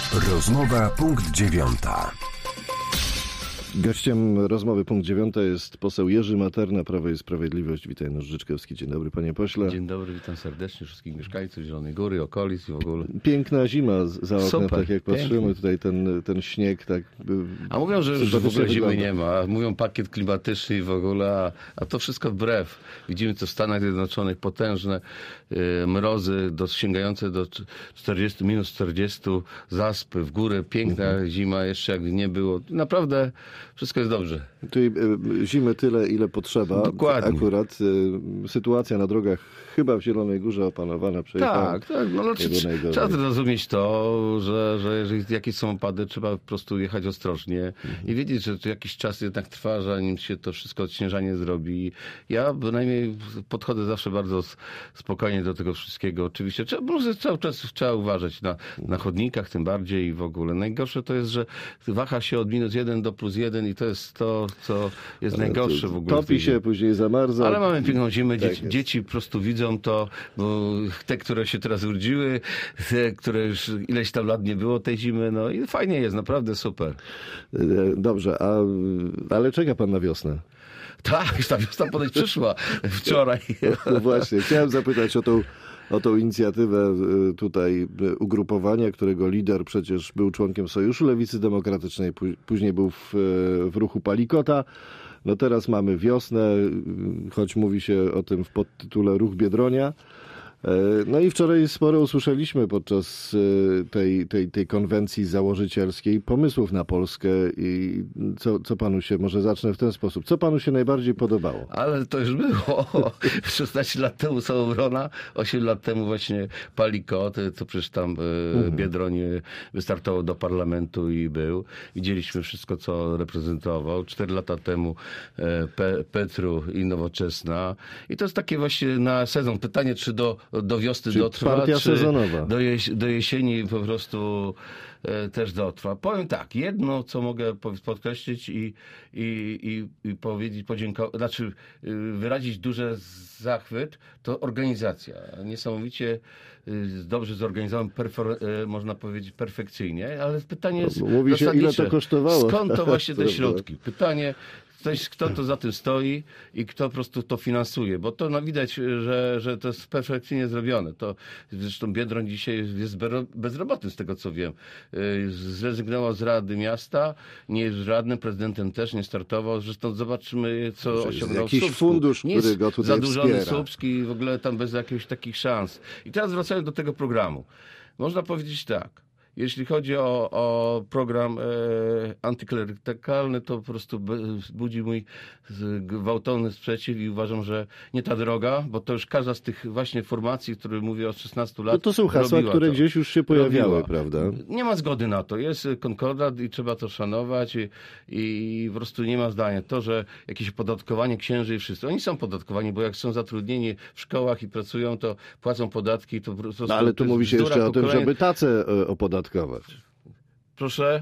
Rozmowa punkt 9. Gościem rozmowy punkt 9 jest poseł Jerzy Materna, Prawo i Sprawiedliwość. Witaj, Nożyczkowski. Dzień dobry, panie pośle. Dzień dobry, witam serdecznie wszystkich mieszkańców Zielonej Góry, okolic i w ogóle. Piękna zima za oknem, Super, tak jak patrzymy. pięknie. Tutaj ten śnieg tak... A mówią, że już w sympatycznie ogóle zimy wygląda. nie ma. Mówią pakiet klimatyczny i w ogóle, a to wszystko wbrew. Widzimy to w Stanach Zjednoczonych, potężne mrozy sięgające do 40, minus 40, zaspy w górę, piękna zima, jeszcze jak nie było. Naprawdę wszystko jest dobrze. Tutaj zimy tyle, ile potrzeba. Dokładnie. Akurat sytuacja na drogach chyba w Zielonej Górze opanowana. Tak. No, trzeba najgorzej. zrozumieć to, że jeżeli jakieś są opady, trzeba po prostu jechać ostrożnie i wiedzieć, że to jakiś czas jednak trwa, zanim się to wszystko odśnieżanie zrobi. Ja bynajmniej podchodzę zawsze bardzo spokojnie do tego wszystkiego. Oczywiście cały czas trzeba uważać na chodnikach, tym bardziej i w ogóle. Najgorsze to jest, że waha się od -1 do +1 i to jest to, co jest najgorsze w ogóle. Topi się, później zamarza. Ale mamy piękną zimę, Tak dzieci po prostu widzą to, bo te, które się teraz urodziły, te, które już ileś tam lat nie było tej zimy, no i fajnie jest, naprawdę super. Dobrze, ale czeka pan na wiosnę. Tak, ta wiosna ponoć przyszła wczoraj. No właśnie, chciałem zapytać o tą inicjatywę tutaj ugrupowania, którego lider przecież był członkiem Sojuszu Lewicy Demokratycznej, później był w ruchu Palikota. No teraz mamy wiosnę, choć mówi się o tym w podtytule Ruch Biedronia. No i wczoraj sporo usłyszeliśmy podczas tej konwencji założycielskiej pomysłów na Polskę i co panu się, może zacznę w ten sposób, co panu się najbardziej podobało? Ale to już było. 16 lat temu Samobrona, 8 lat temu właśnie Palikot, to przecież tam Biedroń wystartował do parlamentu i był. Widzieliśmy wszystko, co reprezentował. 4 lata temu Petru i Nowoczesna. I to jest takie właśnie na sezon. Pytanie, czy do wiosny Czyli dotrwa, partia czy sezonowa. do jesieni po prostu też dotrwa. Powiem tak, jedno, co mogę podkreślić i powiedzieć, wyrazić duży zachwyt, to organizacja. Niesamowicie dobrze zorganizowany, można powiedzieć perfekcyjnie, ale pytanie jest Mówi się, ile zasadnicze. to kosztowało. Skąd to właśnie te Prawda. środki? Pytanie, kto to za tym stoi i kto po prostu to finansuje, bo to widać, że to jest perfekcyjnie zrobione. To zresztą Biedroń dzisiaj jest bezrobotny, z tego co wiem. Zrezygnował z Rady Miasta, nie jest radnym, prezydentem też nie startował. Zresztą zobaczymy, co Jest osiągnął w jakiś Słupsku. fundusz, Nie jest który go tutaj zadłużony wspiera. Słupski, w ogóle tam bez jakichś takich szans. I teraz wracając do tego programu. Można powiedzieć tak. Jeśli chodzi o program antyklerykalny, to po prostu budzi mój gwałtowny sprzeciw i uważam, że nie ta droga, bo to już każda z tych właśnie formacji, które mówię od 16 lat, No to są hasła, robiła które to. gdzieś już się pojawiały, Robiła. prawda? Nie ma zgody na to. Jest konkordat i trzeba to szanować i po prostu nie ma zdania. To, że jakieś opodatkowanie księży i wszyscy, oni są podatkowani, bo jak są zatrudnieni w szkołach i pracują, to płacą podatki. To po prostu No, ale tu mówi się bzdura jeszcze o tym, pokolenia. żeby tacę opodatkować. Proszę.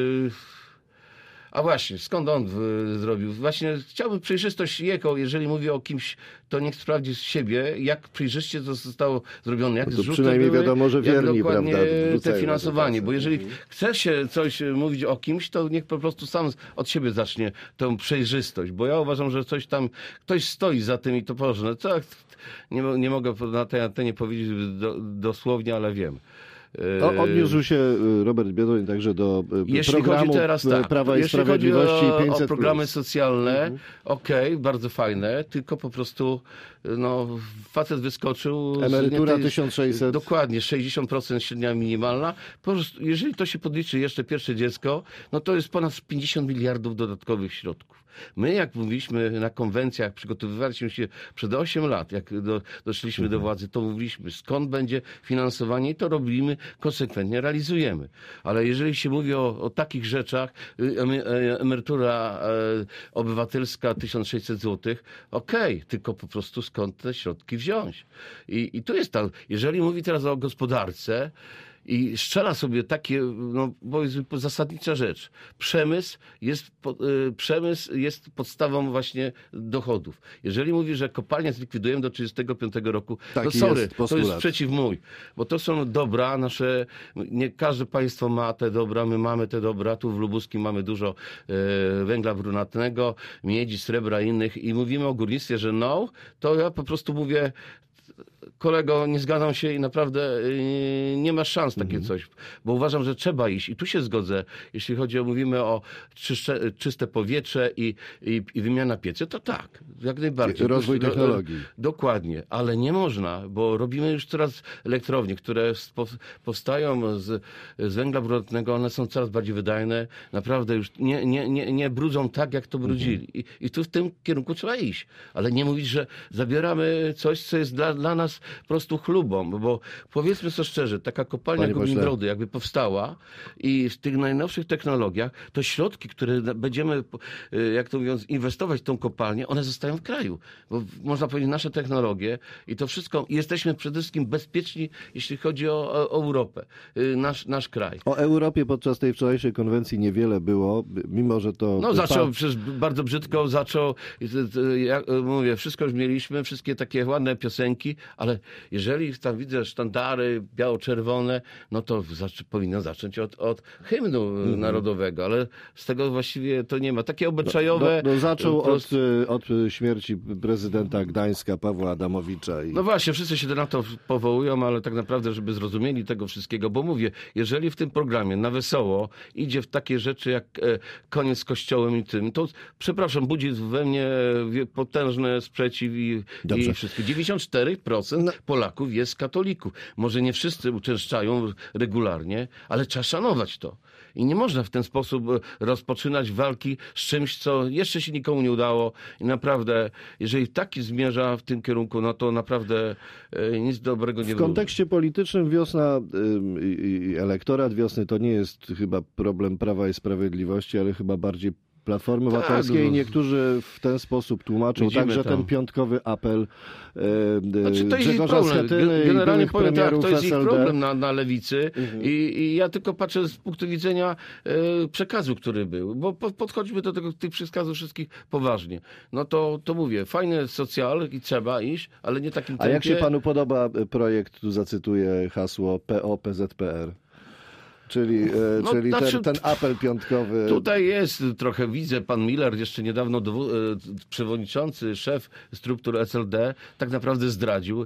A właśnie, skąd on zrobił? Właśnie chciałbym przejrzystość jego, jeżeli mówi o kimś, to niech sprawdzi z siebie, jak przejrzyście to zostało zrobione, jak No to zrzuty przynajmniej były, wiadomo, że jak wierni, dokładnie prawda, te wrzucają finansowanie, na bo jeżeli chce się coś mówić o kimś, to niech po prostu sam od siebie zacznie tę przejrzystość, bo ja uważam, że coś tam, ktoś stoi za tym i to położone. Co, nie mogę na tej antenie powiedzieć dosłownie, ale wiem. Odniósł się Robert Biedroń także do Jeśli programu chodzi teraz tak, Prawa i jeśli chodzi Sprawiedliwości o 500+. programy socjalne, okej, bardzo fajne, tylko po prostu facet wyskoczył. Emerytura 1600. Dokładnie, 60% średnia minimalna. Po prostu, jeżeli to się podliczy jeszcze pierwsze dziecko, no to jest ponad 50 miliardów dodatkowych środków. My, jak mówiliśmy na konwencjach, przygotowywaliśmy się przed 8 lat, jak doszliśmy do władzy, to mówiliśmy, skąd będzie finansowanie i to robimy, konsekwentnie realizujemy. Ale jeżeli się mówi o takich rzeczach, emerytura obywatelska 1600 zł, okej, tylko po prostu skąd te środki wziąć. I tu jest jeżeli mówi teraz o gospodarce, I strzela sobie takie, no powiedzmy, zasadnicza rzecz. Przemysł jest podstawą właśnie dochodów. Jeżeli mówi, że kopalnię zlikwidujemy do 1935 roku, Taki to sorry, jest to postulat. jest sprzeciw mój. Bo to są dobra nasze, nie każde państwo ma te dobra, my mamy te dobra. Tu w Lubuskim mamy dużo węgla brunatnego, miedzi, srebra i innych. I mówimy o górnictwie, że no, to ja po prostu mówię, kolego, nie zgadzam się i naprawdę nie ma szans takie coś, bo uważam, że trzeba iść i tu się zgodzę, jeśli chodzi o, mówimy o czyste powietrze i wymiana piecy, to tak, jak najbardziej. Rozwój technologii. Dokładnie, ale nie można, bo robimy już coraz elektrownie, które powstają z węgla brunatnego, one są coraz bardziej wydajne, naprawdę już nie brudzą tak, jak to brudzili. I tu w tym kierunku trzeba iść, ale nie mówić, że zabieramy coś, co jest dla nas po prostu chlubą, bo powiedzmy sobie szczerze, taka kopalnia Górnik Brody jakby powstała i w tych najnowszych technologiach, to środki, które będziemy, jak to mówiąc, inwestować w tą kopalnię, one zostają w kraju. Bo można powiedzieć, nasze technologie i to wszystko, jesteśmy przede wszystkim bezpieczni, jeśli chodzi o Europę, nasz kraj. O Europie podczas tej wczorajszej konwencji niewiele było, mimo że to... No zaczął przecież bardzo brzydko, jak mówię, wszystko już mieliśmy, wszystkie takie ładne piosenki, ale jeżeli tam widzę sztandary biało-czerwone, no to powinno zacząć od hymnu narodowego, ale z tego właściwie to nie ma. Takie obyczajowe... Zaczął od śmierci prezydenta Gdańska Pawła Adamowicza. No właśnie, wszyscy się na to powołują, ale tak naprawdę, żeby zrozumieli tego wszystkiego, bo mówię, jeżeli w tym programie na wesoło idzie w takie rzeczy jak koniec z kościołem i tym, to przepraszam, budzi we mnie potężny sprzeciw i wszystko. 94% Polaków jest katolików. Może nie wszyscy uczęszczają regularnie, ale trzeba szanować to. I nie można w ten sposób rozpoczynać walki z czymś, co jeszcze się nikomu nie udało. I naprawdę, jeżeli taki zmierza w tym kierunku, no to naprawdę nic dobrego nie W wróży. kontekście politycznym wiosna i elektorat wiosny to nie jest chyba problem Prawa i Sprawiedliwości, ale chyba bardziej Platformy Obywatelskiej. no. Niektórzy w ten sposób tłumaczą także ten piątkowy apel to jest ich Grzegorza problem. Schetyny Generalnie i powiem tak, premierów to jest ich SLD. problem na lewicy i ja tylko patrzę z punktu widzenia przekazu, który był, bo podchodźmy do tych przekazów wszystkich poważnie. No to mówię, fajny socjal i trzeba iść, ale nie takim tempie. A jak się panu podoba projekt, tu zacytuję hasło PO-PZPR? Czyli ten apel piątkowy. Tutaj jest trochę, widzę, pan Miller, jeszcze niedawno przewodniczący, szef struktur SLD, tak naprawdę zdradził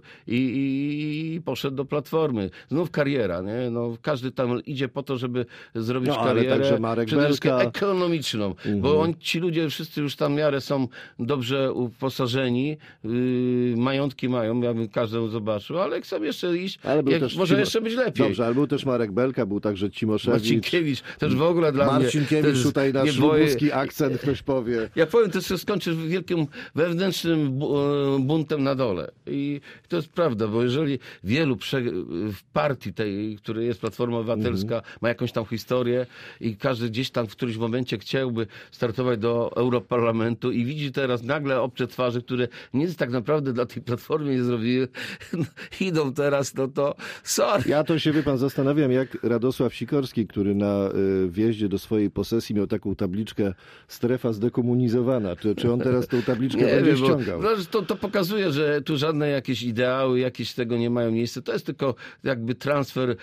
i poszedł do Platformy. Znów kariera, nie? No, każdy tam idzie po to, żeby zrobić karierę. Ale także Marek przede wszystkim Belka. ekonomiczną, bo ci ludzie wszyscy już tam w miarę są dobrze uposażeni, majątki mają, ja bym każdemu zobaczył, ale chcą jeszcze iść, może jeszcze być lepiej. Dobrze, ale był też Marek Belka, był także Cimoszewicz. Marcinkiewicz, też w ogóle dla mnie. Marcinkiewicz, tutaj nasz lubuski akcent, ktoś powie. Ja powiem, to się skończy wielkim wewnętrznym buntem na dole. I to jest prawda, bo jeżeli wielu w partii tej, której jest Platforma Obywatelska, ma jakąś tam historię i każdy gdzieś tam w którymś momencie chciałby startować do Europarlamentu i widzi teraz nagle obce twarze, które nic tak naprawdę dla tej Platformy nie zrobiły, idą teraz, no to sorry. Ja to się, wie pan, zastanawiam, jak Radosław Sikorski, który na wjeździe do swojej posesji miał taką tabliczkę strefa zdekomunizowana. Czy on teraz tą tabliczkę będzie ściągał? To pokazuje, że tu żadne jakieś ideały, jakieś tego nie mają miejsca. To jest tylko jakby transfer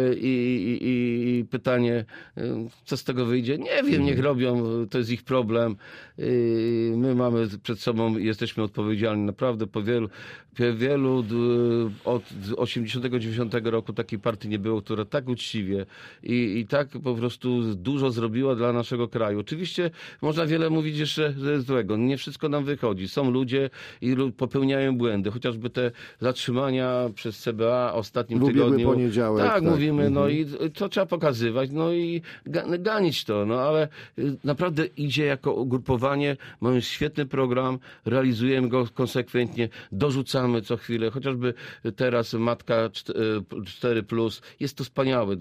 i pytanie, co z tego wyjdzie. Nie wiem, niech robią, to jest ich problem. My mamy przed sobą, jesteśmy odpowiedzialni naprawdę po wielu od 89 roku takiej partii nie było, która tak uczciwie i tak po prostu dużo zrobiła dla naszego kraju. Oczywiście można wiele mówić jeszcze złego. Nie wszystko nam wychodzi. Są ludzie i popełniają błędy. Chociażby te zatrzymania przez CBA w ostatnim tygodniu. Poniedziałek. Tak, mówimy, no i to trzeba pokazywać, no i ganić to. No ale naprawdę idzie jako ugrupowanie. Mamy świetny program, realizujemy go konsekwentnie, dorzucamy co chwilę. Chociażby teraz Matka 4+. Jest to wspaniałe dla 80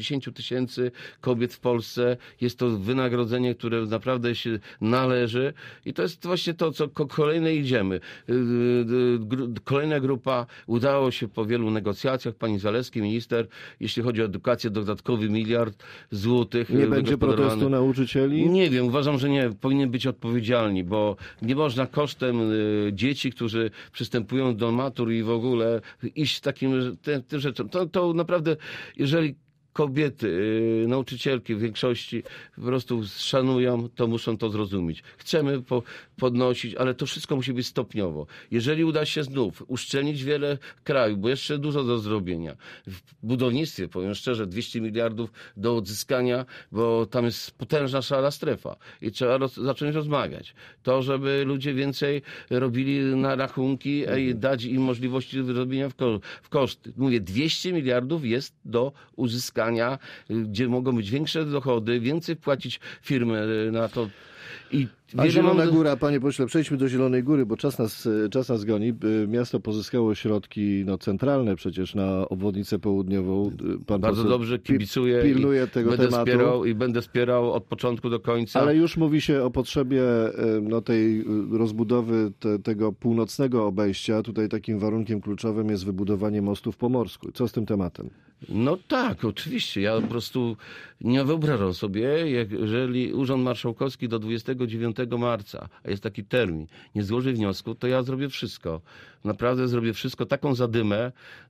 10 tysięcy kobiet w Polsce. Jest to wynagrodzenie, które naprawdę się należy i to jest właśnie to, co kolejne idziemy. Kolejna grupa, udało się po wielu negocjacjach, pani Zalewski, minister, jeśli chodzi o edukację, dodatkowy 1 miliard złotych. Nie będzie protestu nauczycieli? Nie wiem, uważam, że nie. Powinien być odpowiedzialni, bo nie można kosztem dzieci, którzy przystępują do matur i w ogóle iść takim tym rzeczom. To naprawdę, jeżeli kobiety, nauczycielki w większości po prostu szanują, to muszą to zrozumieć. Chcemy podnosić, ale to wszystko musi być stopniowo. Jeżeli uda się znów uszczelnić wiele krajów, bo jeszcze dużo do zrobienia. W budownictwie, powiem szczerze, 200 miliardów do odzyskania, bo tam jest potężna szara strefa i trzeba zacząć rozmawiać. To, żeby ludzie więcej robili na rachunki i dać im możliwości wyrobienia w koszty. Mówię, 200 miliardów jest do uzyskania, gdzie mogą być większe dochody, więcej płacić firmy na to. A Zielona Góra, panie pośle, przejdźmy do Zielonej Góry, bo czas nas goni. Miasto pozyskało środki centralne przecież na obwodnicę południową. Pan bardzo dobrze kibicuję, pilnuje tego tematu. Będę wspierał od początku do końca. Ale już mówi się o potrzebie tej rozbudowy tego północnego obejścia. Tutaj takim warunkiem kluczowym jest wybudowanie mostu w Pomorsku. Co z tym tematem? No tak, oczywiście. Ja po prostu nie wyobrażam sobie, jeżeli Urząd Marszałkowski do 29 marca, a jest taki termin, nie złoży wniosku, to ja zrobię wszystko. Naprawdę zrobię wszystko, taką zadymę,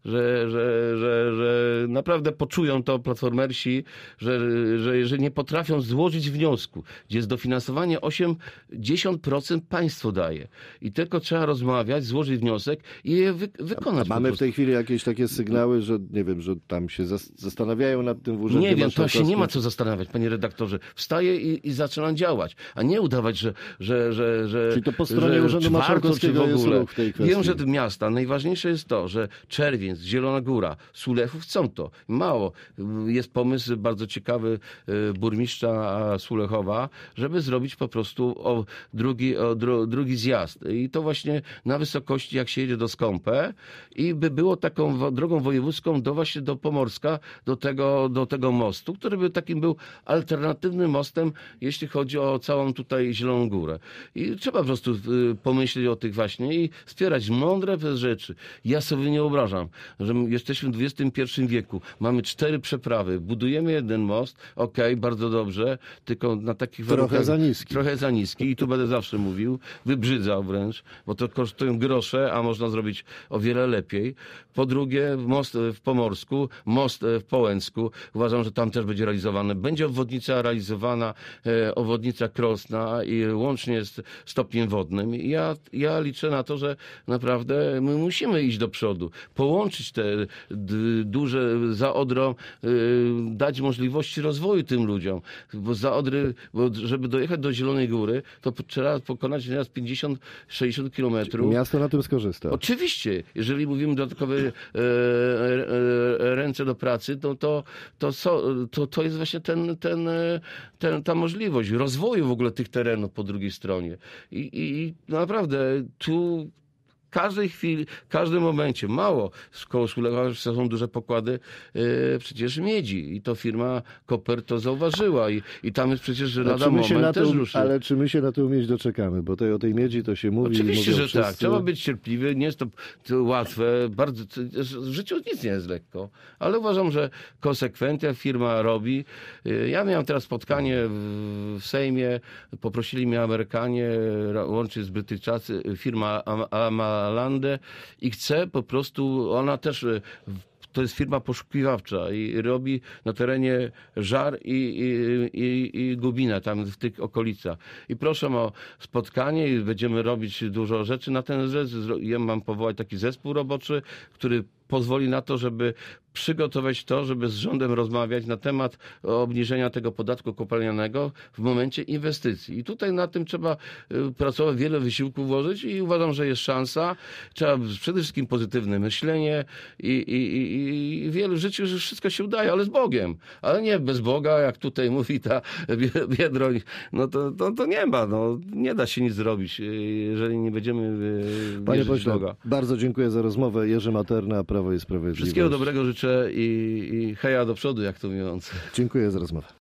że naprawdę poczują to platformersi, że jeżeli nie potrafią złożyć wniosku, gdzie jest dofinansowanie 80% państwo daje i tylko trzeba rozmawiać, złożyć wniosek i je wykonać. A mamy w tej chwili jakieś takie sygnały, że nie wiem, że tam się zastanawiają nad tym w urzędzie Nie wiem, to marszałkowskim? się nie ma co zastanawiać, panie redaktorze. Wstaję i zaczynam działać, a nie udawać, że Czyli to po stronie Urzędu Marszałkowskiego jest ruch w tej kwestii. Wiem, że te miasta, najważniejsze jest to, że Czerwiec, Zielona Góra, Sulechów chcą to. Mało. Jest pomysł bardzo ciekawy burmistrza Sulechowa, żeby zrobić po prostu drugi zjazd. I to właśnie na wysokości, jak się jedzie do Skąpe i by było taką drogą wojewódzką właśnie do Pomorska, do tego mostu, który by był alternatywnym mostem, jeśli chodzi o całą tutaj Zieloną Górę. I trzeba po prostu pomyśleć o tych właśnie i wspierać mądre rzeczy. Ja sobie nie wyobrażam, że jesteśmy w XXI wieku, mamy 4 przeprawy, budujemy jeden most, bardzo dobrze, tylko na takich warunkach trochę za niski i tu będę zawsze mówił, wybrzydzał wręcz, bo to kosztują grosze, a można zrobić o wiele lepiej. Po drugie, most w Pomorsku, most w Połęcku. Uważam, że tam też będzie realizowany. Będzie obwodnica realizowana, obwodnica Krosna i łącznie z stopniem wodnym. I ja liczę na to, że naprawdę my musimy iść do przodu. Połączyć te duże za Odrą, dać możliwości rozwoju tym ludziom. Bo za Odry, żeby dojechać do Zielonej Góry, to trzeba pokonać nieraz 50-60 kilometrów. Miasto na tym skorzysta. Oczywiście. Jeżeli mówimy dodatkowe ręce do pracy, to jest właśnie ta możliwość rozwoju w ogóle tych terenów po drugiej stronie. I naprawdę tu w każdej chwili, w każdym momencie, mało, koło Sulechowa są duże pokłady przecież miedzi i to firma Koper to zauważyła i tam jest przecież lada moment też ruszy. Ale czy my się na tę miedź doczekamy? Bo o tej miedzi to się mówi. Oczywiście, że wszyscy. tak. Trzeba być cierpliwy, nie jest to łatwe. W życiu nic nie jest lekko, ale uważam, że konsekwentnie firma robi. Ja miałem teraz spotkanie w Sejmie, poprosili mnie Amerykanie, łącznie z Brytyjczycy, firma Amalandę i chce po prostu, ona też to jest firma poszukiwawcza i robi na terenie Żar i Gubina, tam w tych okolicach. I proszę o spotkanie i będziemy robić dużo rzeczy na ten rzecz. Ja mam powołać taki zespół roboczy, który pozwoli na to, żeby przygotować to, żeby z rządem rozmawiać na temat obniżenia tego podatku kopalnianego w momencie inwestycji. I tutaj na tym trzeba pracować, wiele wysiłku włożyć i uważam, że jest szansa. Trzeba przede wszystkim pozytywne myślenie i wiele w życiu, że wszystko się udaje, ale z Bogiem. Ale nie bez Boga, jak tutaj mówi ta Biedroń, no to nie ma. No, nie da się nic zrobić, jeżeli nie będziemy Panie wierzyć w pośle, Boga. bardzo dziękuję za rozmowę. Jerzy Materna, Prawo i Sprawiedliwość. Wszystkiego dobrego życzę i heja do przodu, jak to mówiąc. Dziękuję za rozmowę.